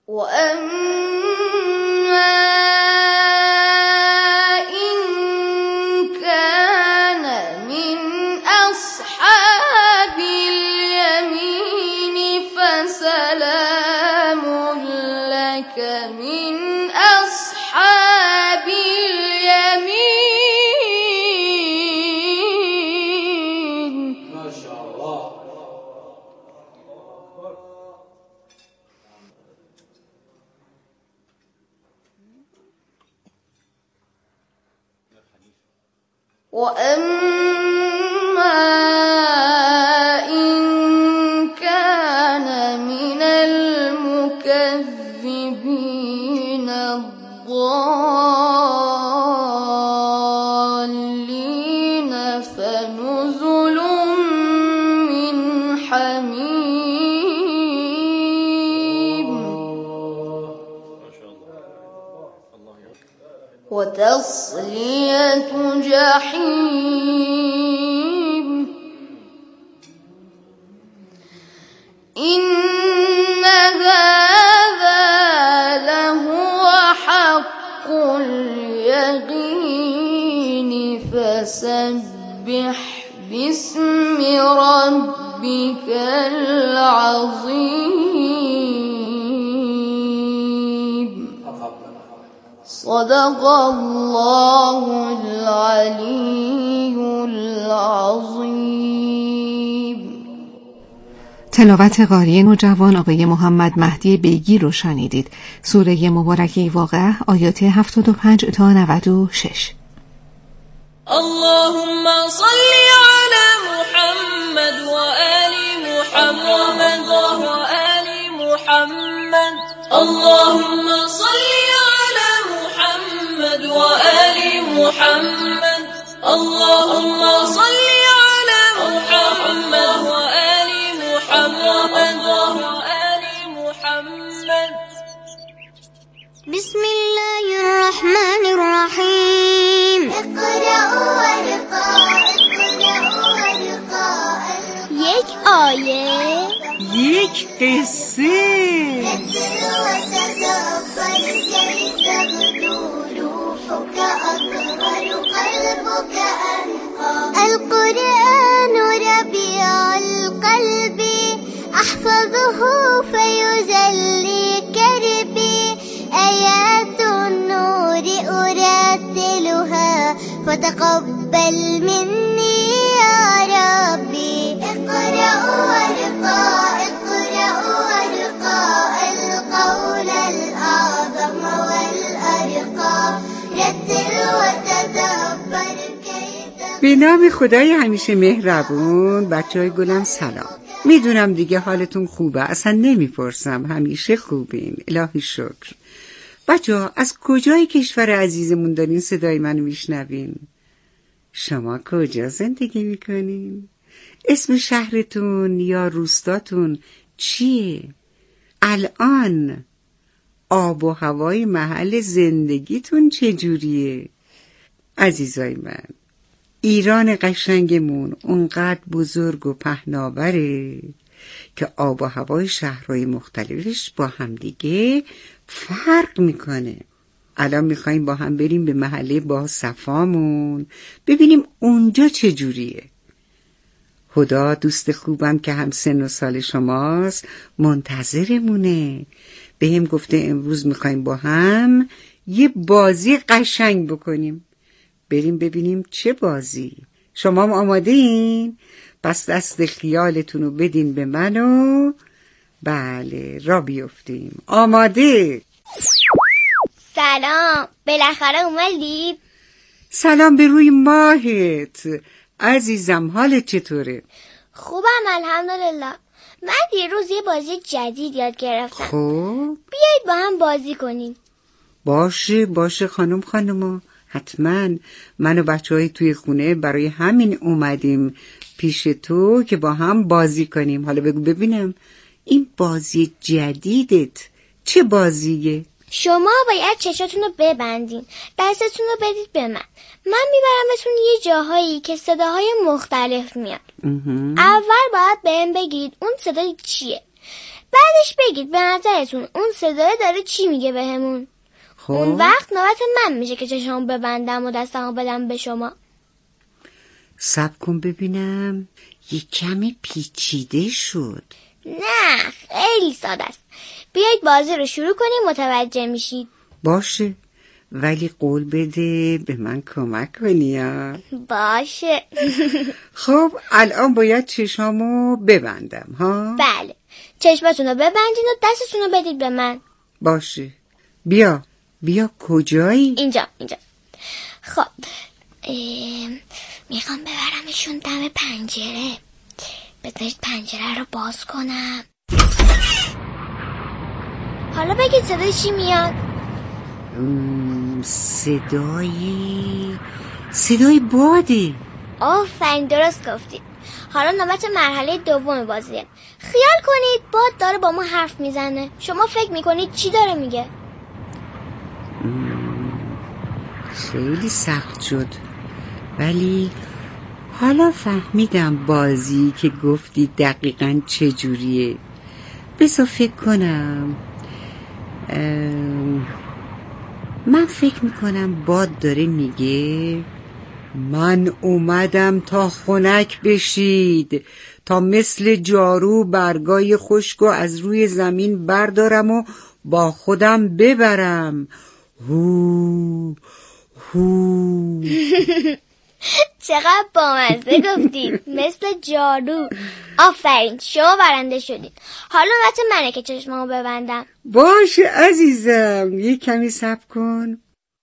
وتصلية جحيم إن هذا لهو حق اليقين فسبح باسم ربك العظيم صدق الله العلی العظیم. تلاوت قاری نوجوان آقای محمد مهدی بیگی رو شنیدید. سوره مبارکه واقعه آیات 75 تا 96. اللهم صل على محمد و آل محمد و آل محمد. اللهم صل على محمد و آل محمد. اللهم صل على محمد و آل محمد و آل محمد. بسم الله الرحمن الرحیم. اقرأوا ورقاء یک آیه، یک قصه. القرآن ربيع القلب أحفظه فيزلي كربي آيات النور أرتلها فتقبل مني يا ربي. اقرأوا ورقاء القول الأعظم والأرقى رتل وتدبر. به نام خدای همیشه مهربون. بچه‌های گلم سلام. میدونم دیگه حالتون خوبه، اصلا نمیپرسم، همیشه خوبین، الهی شکر. بچه‌ها از کجای کشور عزیزمون دارین صدای منو میشنوین؟ شما کجا زندگی میکنین؟ اسم شهرتون یا روستاتون چیه؟ الان آب و هوای محل زندگیتون چجوریه؟ عزیزای من، ایران قشنگمون اونقدر بزرگ و پهناوره که آب و هوای شهرهای مختلفش با هم دیگه فرق میکنه. الان میخواییم با هم بریم به محله با صفامون ببینیم اونجا چجوریه. خدا دوست خوبم که هم سن و سال شماست منتظرمونه. به هم گفته امروز میخواییم با هم یه بازی قشنگ بکنیم. بریم ببینیم چه بازی. شما هم آماده این؟ پس دست خیالتون رو بدین به من و بله را بیفتیم. آماده؟ سلام، بالاخره اومدید؟ سلام به روی ماهت عزیزم، حالت چطوره؟ خوبم الحمدلله. من دیروز یه بازی جدید یاد گرفتم. خب بیایید با هم بازی کنیم. باشه خانم حتما. من و بچه‌های توی خونه برای همین اومدیم پیش تو که با هم بازی کنیم. حالا بگو ببینم این بازی جدیدت چه بازیه؟ شما باید چشاتون رو ببندین، دستتون رو بدید به من میبرمتون یه جاهایی که صداهای مختلف میاد. اول باید بهم بگید اون صدای چیه، بعدش بگید به نظرتون اون صدای داره چی میگه بهمون. خب اون وقت نوبت من میشه که چشمو ببندم و دستمو بدم به شما. صبر کن ببینم، یه کمی پیچیده شد. نه خیلی ساده است. بیایید بازی رو شروع کنیم، متوجه میشید. باشه، ولی قول بده به من کمک کنی ها. باشه. خب الان باید چشامو ببندم ها. بله، چشمتون رو ببندین و دستتون رو بدید به من. باشه، بیا کجایی؟ اینجا. خب میخوام ببرمشون دم پنجره. بذارید پنجره رو باز کنم. حالا بگید صدای چی میاد؟ صدای باده. آفرین، درست گفتید. حالا نوبت مرحله دوم بازیه. خیال کنید باد داره با ما حرف میزنه. شما فکر میکنید چی داره میگه؟ خیلی سخت شد، ولی حالا فهمیدم بازی که گفتی دقیقاً چجوریه. بذار فکر کنم. من فکر میکنم باد داره میگه من اومدم تا خنک بشید، تا مثل جارو برگای خشکو از روی زمین بردارم و با خودم ببرم. هو هو. چقدر بامزه گفتید، مثل جادو. آفرین، شما برنده شدید. حالا نوبت منه که چشمامو ببندم. باشه عزیزم، یه کمی صبر کن.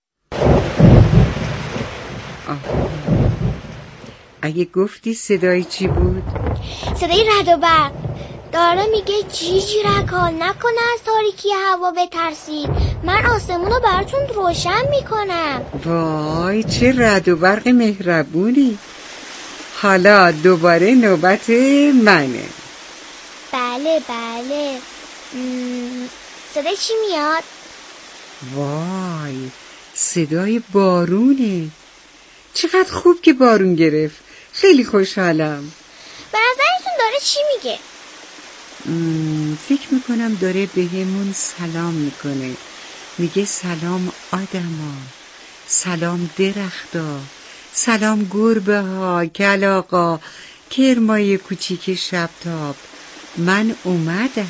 اگه گفتی صدای چی بود؟ صدای رعد و برق. داره میگه جیجی رکا نکنه از تاریکی هوا بترسید، من آسمونو براتون روشن میکنم. وای چه رعد و برق مهربونی. حالا دوباره نوبت منه. بله صدای چی میاد؟ وای صدای بارونه. چقدر خوب که بارون گرفت. خیلی خوشحالم. به نظرتون داره چی میگه؟ فکر میکنم داره به همون سلام میکنه. میگه سلام آدما، سلام درختا، سلام گربه ها، کلاغا، کرمای کوچیک شبتاب، من اومدم.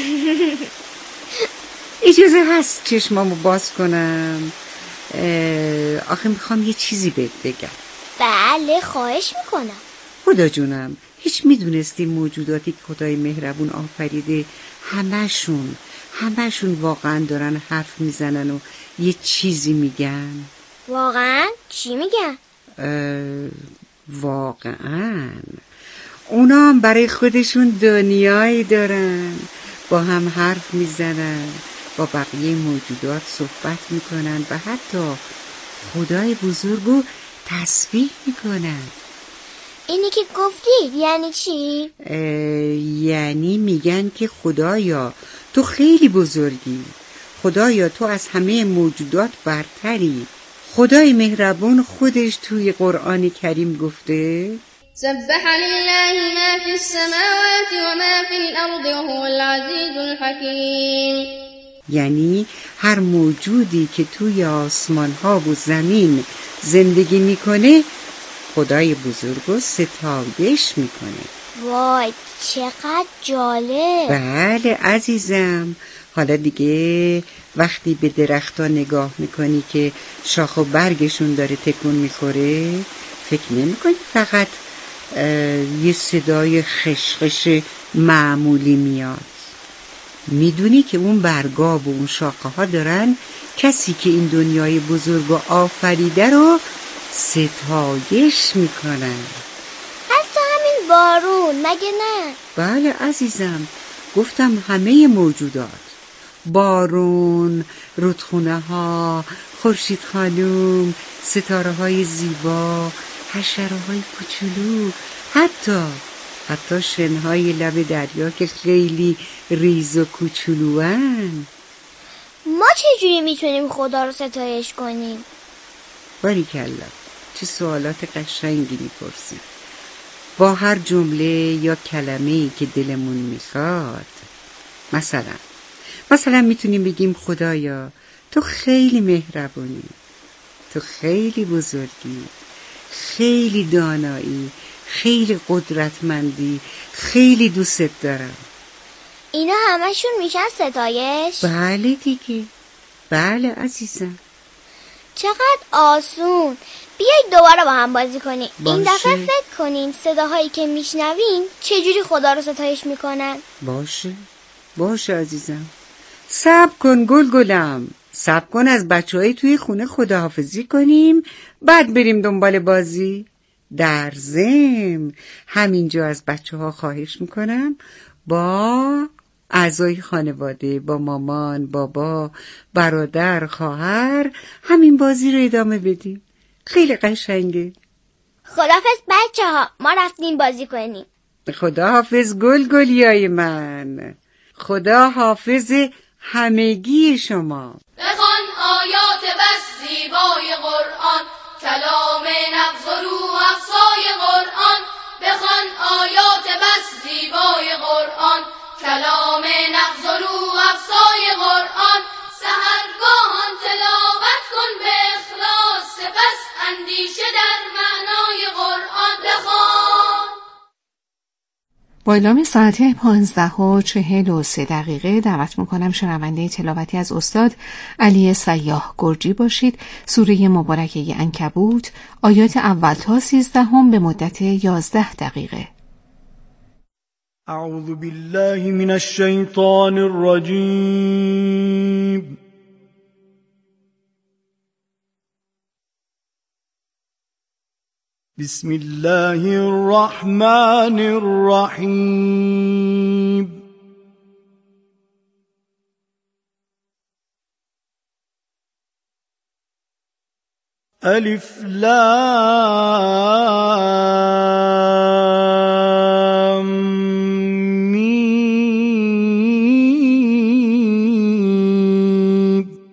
اجازه هست چشمامو باز کنم؟ آخه میخوام یه چیزی بهت بگم. بله خواهش میکنم. خدا جونم، هیچ میدونستی موجوداتی که خدای مهربون آفریده همشون واقعا دارن حرف میزنن و یه چیزی میگن؟ واقعا؟ چی میگن؟ واقعا اونا هم برای خودشون دنیایی دارن، با هم حرف میزنن، با بقیه موجودات صحبت میکنن و حتی خدای بزرگو تسبیح میکنن. اینی که گفتید یعنی چی؟ یعنی میگن که خدایا تو خیلی بزرگی، خدایا تو از همه موجودات برتری. خدای مهربون خودش توی قرآن کریم گفته سبح لله ما في السماوات وما في الأرض وهو العزيز الحكيم. یعنی هر موجودی که توی آسمان ها و زمین زندگی میکنه خدای بزرگو ستایش میکنه. وای چقدر جالب. بله عزیزم. حالا دیگه وقتی به درختا نگاه میکنی که شاخ و برگشون داره تکون میخوره، فکر نمیکنی فقط یه صدای خشخش معمولی میاد. میدونی که اون برگا و اون شاخه ها دارن کسی که این دنیای بزرگ و آفریده رو ستایش میکنن. حتی همین بارون مگه نه؟ بله عزیزم، گفتم همه موجودات، بارون، رودخونه ها، خورشید خانوم، ستاره های زیبا، حشره های کوچولو، حتی شنهای لب دریا که خیلی ریز و کوچولوان. ما چجوری میتونیم خدا رو ستایش کنیم؟ باریکلا، چه سوالات قشنگی میپرسی. با هر جمله یا کلمه‌ای که دلمون میخواد مثلا میتونیم بگیم خدایا تو خیلی مهربونی، تو خیلی بزرگی، خیلی دانایی، خیلی قدرتمندی، خیلی دوست دارم. اینا همشون میشن ستایش؟ بله دیگه، بله عزیزم. چقدر آسون. بیایید دوباره با هم بازی کنیم. باشه. این دفعه فکر کنین صداهایی که میشنوین چجوری خدا رو ستایش میکنن. باشه عزیزم. صبر کن گلگلم، صبر کن از بچه‌های توی خونه خداحافظی کنیم، بعد بریم دنبال بازی. در ضمن همینجا از بچه‌ها خواهش میکنم با اعضای خانواده، با مامان، بابا، برادر، خواهر همین بازی رو ادامه بدیم. خیلی قشنگه. خداحافظ بچه‌ها، ما رفتیم بازی کنیم. خداحافظ گلگلیای من. خداحافظ همگی شما. بخوان آیات بس زیبای قرآن، کلام نغز و روح افزای قرآن. بخوان آیات بس زیبای قرآن، کلام نغز و روح افزای قرآن. سحرگاهان تلاوت کن به اخلاص، سپس اندیشه در معنای قرآن بخوان. با اعلام ساعت 15:43 دعوت میکنم شنونده تلاوتی از استاد علی سیاح گرجی باشید. سوره مبارکه عنکبوت، آیات اول تا 13 به مدت 11 دقیقه. اعوذ بالله من الشیطان الرجیم. بسم الله الرحمن الرحیم. الف لام میم.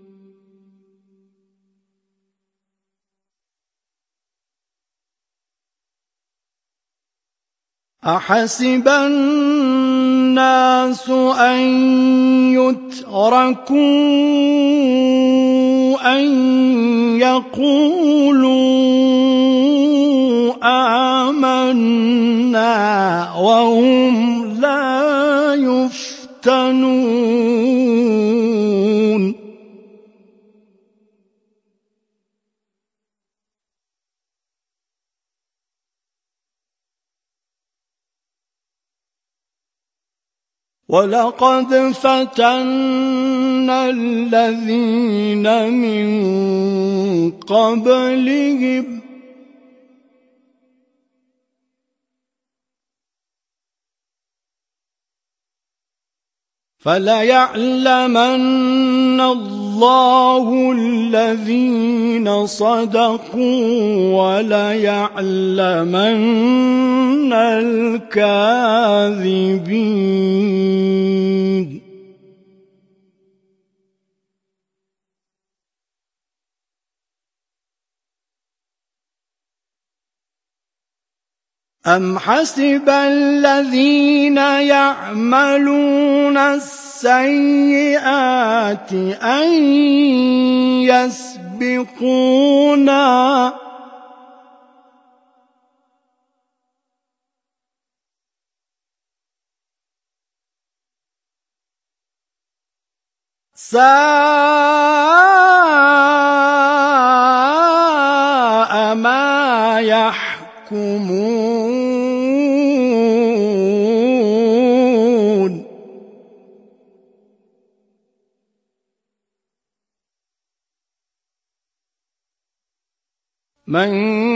احسب الناس ان يتركوا ان يقولوا آمنا وهم لا يفتنون. ولقد فتنا الذين من قبلهم فليعلمن الله الذين صدقوا وليعلمن الكاذبين. أم حسب الذين يعملون السيئات أن يسبقونا ساء ما يحكمون. من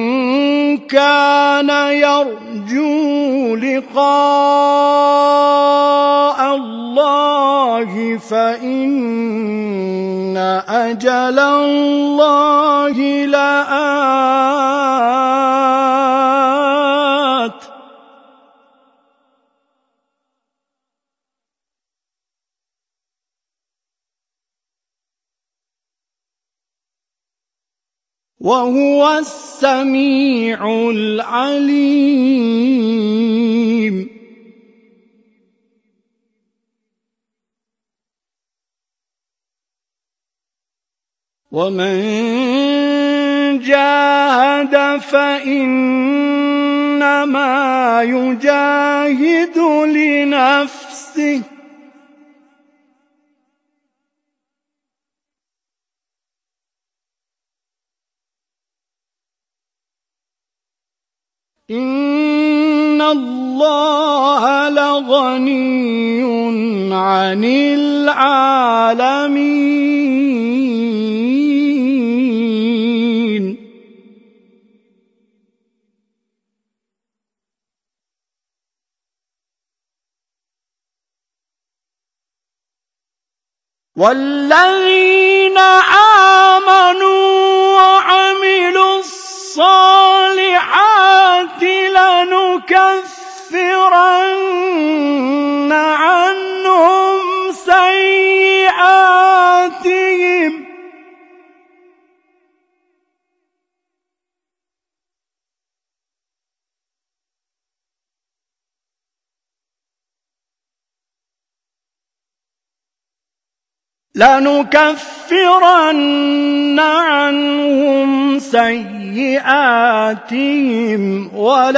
كان يرجو لقاء الله فإن أجل الله لآت. وهو السميع العليم. ومن جاهد فإنما يجاهد لنفسه إن الله لغني عن العالمين والذين آمنوا وعملوا الصالحات لنكفرن عنهم سيئاتهم سيئاتهم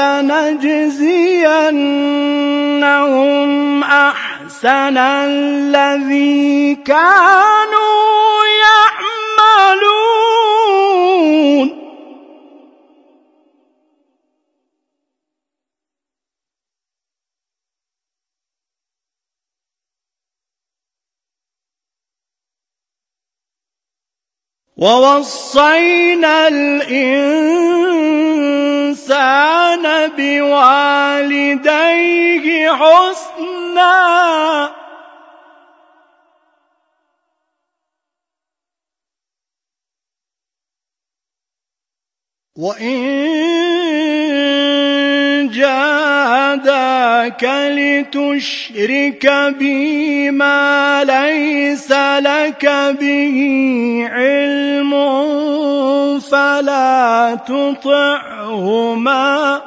ولنجزينهم أحسن الذي كانوا يعملون ووصينا الإنسان بوالديه حسنا وإن جاهداك لتشرك بي ما ليس لك به علم فلا تطعهما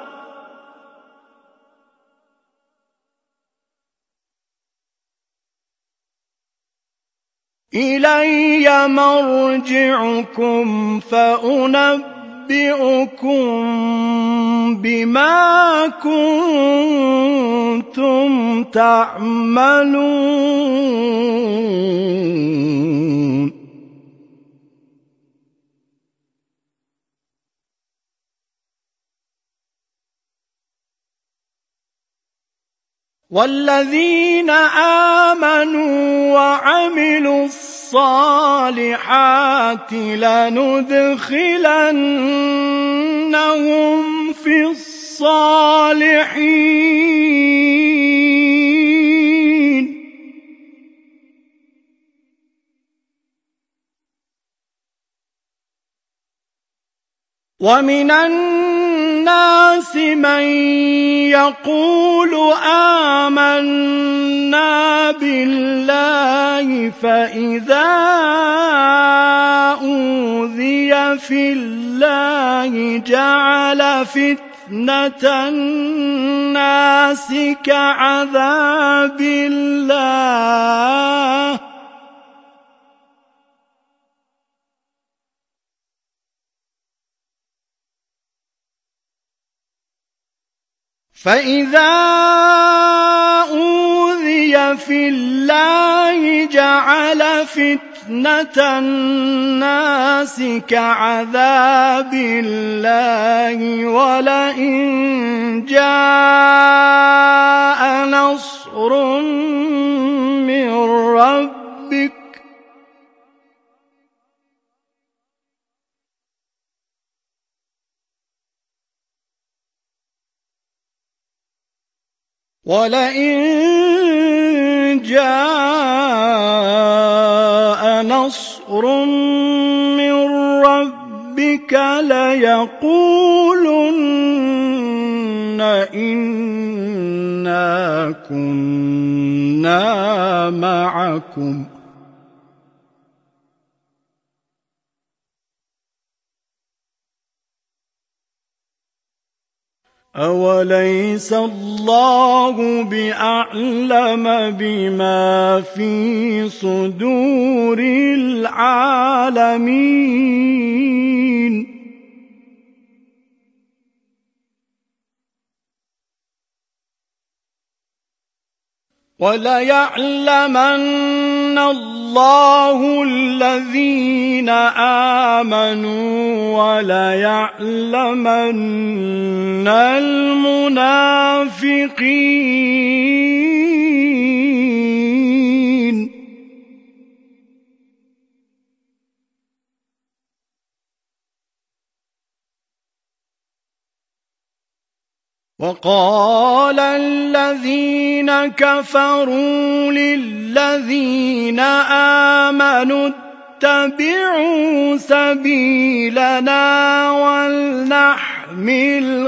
إلي مرجعكم فأنبئكم بما كنتم تعملون والذين آمنوا وعملوا الصالحات لندخلنهم في الصالحين ومن الناس من يقول آمنا بالله فإذا أوذي في الله جعل فتنة الناس كعذاب الله فإذا أوذي في الله جعل فتنة الناس كعذاب الله ولئن جاء نصر من ربك ولئن جاء نصر من ربك ليقولن إنا كنا معكم أوليس الله بأعلم بما في صدور العالمين وليعلمن الله الذين آمنوا وليعلمن المنافقين وقال الذين كفروا للذين آمنوا اتبعوا سبيلنا ولنحمل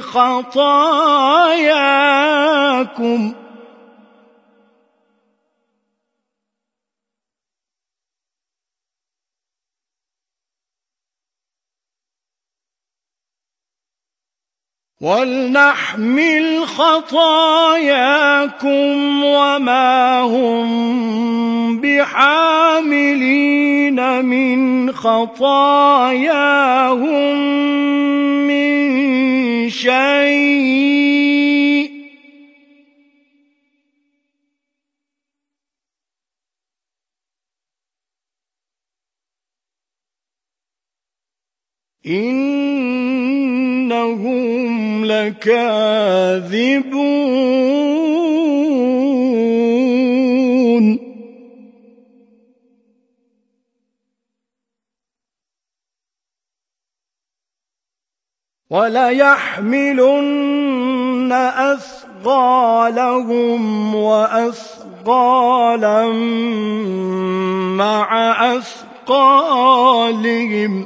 خطاياكم وما هم بحاملين من خطاياهم من شيء إنهم لكاذبون وليحملن أثقالهم وأثقالا مع أثقالهم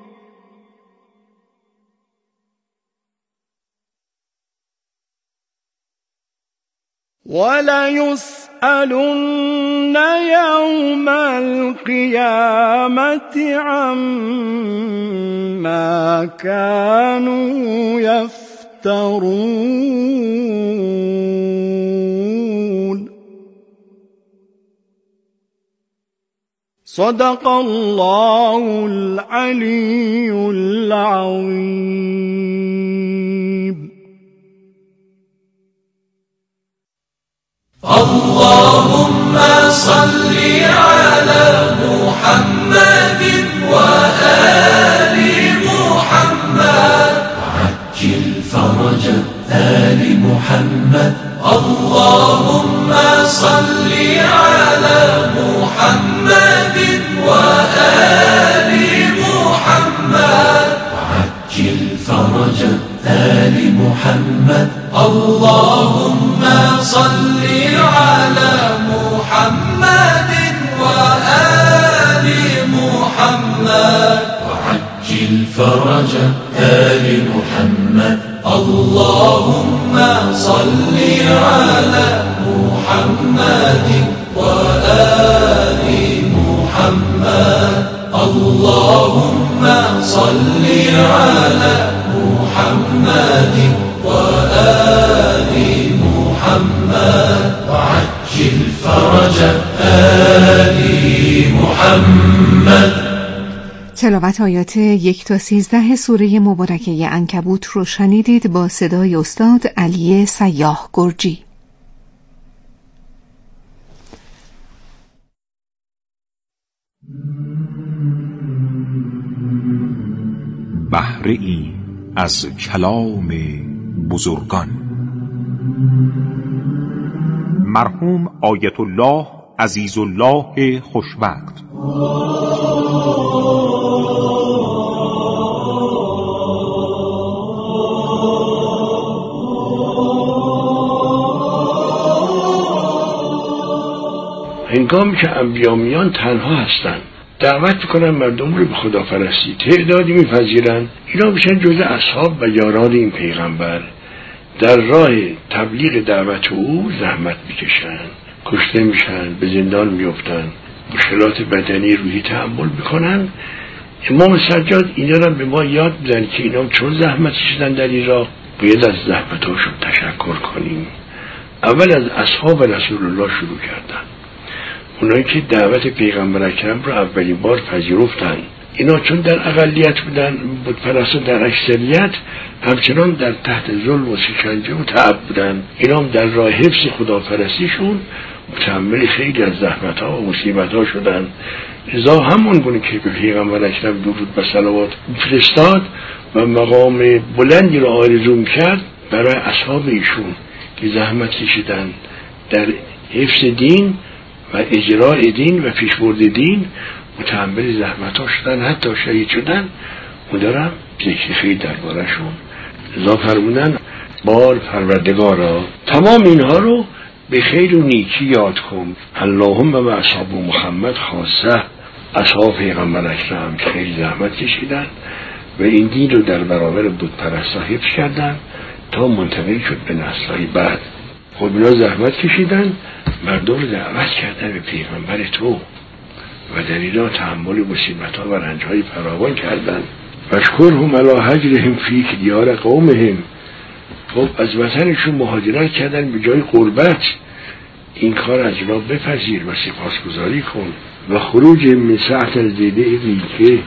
وليسألن يوم القيامة عما كانوا يفترون صدق الله العلي العظيم. اللهم صل على محمد وآل محمد وعجل فرج آل محمد. اللهم صل على محمد وآل محمد وعجل فرج آل محمد. اللهم صل على محمد وآل محمد وعجل فرج آل محمد. اللهم صل على محمد وآل محمد. اللهم صل على محمد وآل محمد وعجل فرج آل محمد. تلاوت آیات 1 تا 13 سوره مبارکه عنکبوت رو شنیدید با صدای استاد علی سیاح گرجی. بهره ای از کلام بزرگان. مرحوم آیت الله عزیز الله خوشوقت. هنگامی که انبیا میان تنها هستند، دعوت میکنن مردم رو به خداپرستی. تعدادی میپذیرن، اینا میشن جزء اصحاب و یاران این پیغمبر. در راه تبلیغ دعوت او زحمت میکشن، کشته میشن، به زندان میفتن، مشکلات بدنی روحی تحمل میکنن. امام سجاد اینا رو به ما یاد میدن که اینا چون زحمت کشیدن در این راه. باید از زحمتاشون تشکر کنیم. اول از اصحاب رسول الله شروع کردن، اونایی که دعوت پیغمبر اکرم رو اولین بار پذیرفتن. اینا چون در اقلیت بودن، بتپرستان در اکثریت، همچنان در تحت ظلم و شکنجه و تعب بودن. اینا هم در راه حفظ خداپرستیشون متحمل خیلی از زحمت‌ها و مصیبت‌ها شدن. لذا همون گونه که به پیغمبر اکرم درود و صلوات فرستاد و مقام بلندی را آرزو کرد برای اصحاب ایشون که زحمت کشیدن در حفظ دین و اجراء دین و پیشبرد دین، متحمل زحمت‌ها شدن، حتی شهید شدن. و دارم ذکر خیلی درباره‌شون. لذا فرمودن بار پروردگارا تمام اینها رو به خیر و نیکی یاد کن. اللهم و اصحاب محمد خاصه، اصحاب پیغمبر اکرم که خیلی زحمت کشیدن و این دین رو در برابر بتپرستا حفظ کردن تا منتقل شد به نسل‌های بعد. خب اینا زحمت کشیدن، مردم رو دعوت کردن به پیغمبر تو و در اینا تحمل مصیبت‌ها و رنج‌های فراوان کردن. واشکرهم علی هجرهم فی دیار قومهم. خب از وطنشون مهاجرت کردن به جای غربت، این کار از اینا بپذیر و سپاسگزاری کن. و خروج من سعت الزیده ریکه،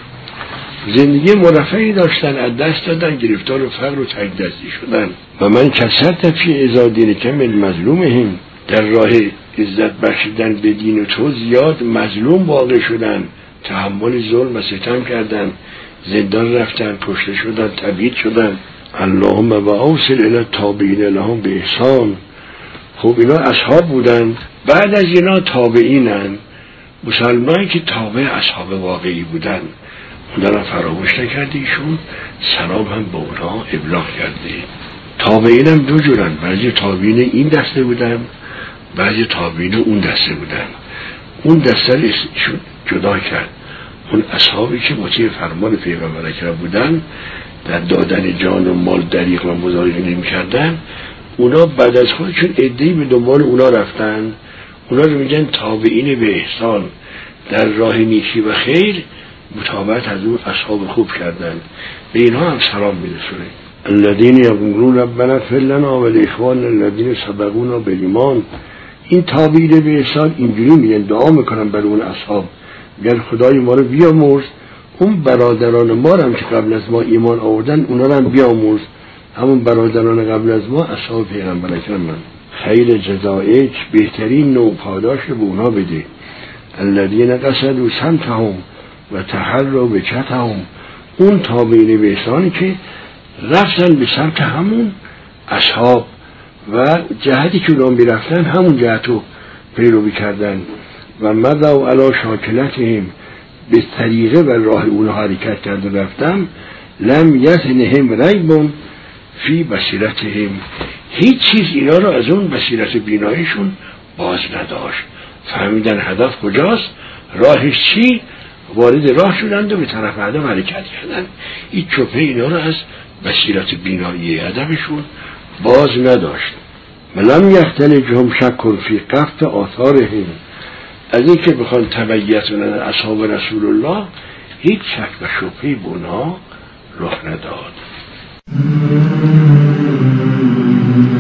زندگی مرفعی داشتن، از دست دادن، گرفتار و فقر و تنگ دستی شدن. و من کسرت فی ازادین کم المظلومهم، در راه عزت بخشیدن به دین و تو زیاد مظلوم واقع شدن، تحمل ظلم و ستم کردن، زندان رفتن، کشته شدن، تبعید شدن. اللهم و اوصل الی التابعین لهم به احسان. خب اینا اصحاب بودن، بعد از اینا تابعینن، مسلمانی که تابع اصحاب واقعی بودن. اونا فراموش نکرده ایشون، سلام هم به اونا ابلاغ کرده. تابعین هم دو جورن، بعضی تابعین این دسته بودن، بعضی تابعین اون دسته بودن. اون دسته ایشون جدا کرد. اون اصحابی که مطیع فرمان پیغمبر اکرم بودن، در دادن جان و مال دریغ و مضایقه نمی کردن، اونا بعد از خودشون عده‌ای به دنبال اونا رفتن. اونا رو میگن تابعین به احسان، در راه نیکی و خیر متابعت از اون اصحاب خوب کردن. به اینها هم سلام میرسونه. الذین یقولون ربنا اغفر لنا ولاخواننا الذین سبقونا بالایمان. این تابعین به احسان اینجوری میگن، دعا میکنن برای اون اصحاب، میگن خدای ما رو بیامرز، اون برادران ما هم که قبل از ما ایمان آوردن اونا رو هم بیامرز، همون برادران قبل از ما اصحاب پیغمبر اکرم. خیر جزایک، بهترین نوع پاداش به اونا بده. الذین قصدوا سمتهم و تحروا بکتهم، اون تابعین به احسانی که رفتن به سمت همون اصحاب و جهتی که اونا میرفتن همون جهتو پیروی کردن. و مضوا علی شاکلتهم، به طریقه و راه اونا حرکت کرد و رفتم. لم یزنهم ریب فی بصیرتهم، هیچ چیز اینا رو از اون بصیرت بیناییشون باز نداشت. فهمیدن هدف کجاست، راهش چی، وارد راه شدند و به طرف هدف حرکت کردن. هیچ چوپه اینا رو از بصیرت بینایی هدفشون باز نداشت. ولم یختلجهم شک فی قفت آثارهم، از این که بخوان تبعیت کنن اصحاب رسول الله، هیچ شک و شبهه‌ای به اونها رخ نداد.